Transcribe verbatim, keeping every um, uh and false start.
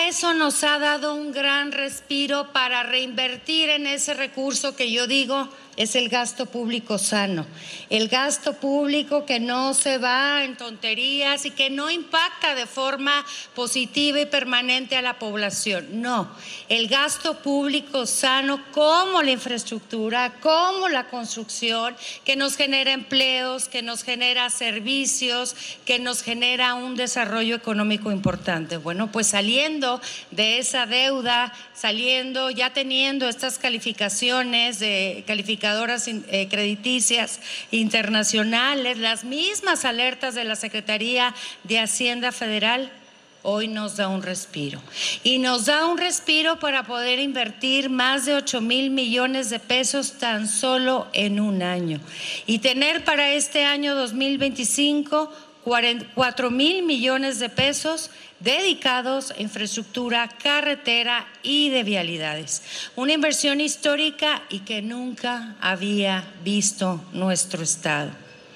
eso nos ha dado un gran respiro para reinvertir en ese recurso que yo digo es el gasto público sano, el gasto público que no se va en tonterías y que no impacta de forma positiva y permanente a la población. No, el gasto público sano como la infraestructura, como la construcción, que nos genera empleos, que nos genera servicios, que nos genera un desarrollo económico importante. Bueno, pues saliendo de esa deuda, saliendo, ya teniendo estas calificaciones de calificadoras eh, crediticias internacionales, las mismas alertas de la Secretaría de Hacienda Federal, hoy nos da un respiro. Y nos da un respiro para poder invertir más de ocho mil millones de pesos tan solo en un año. Y tener para este año dos mil veinticinco cuatro mil millones de pesos dedicados a infraestructura, carretera y de vialidades. Una inversión histórica y que nunca había visto nuestro Estado.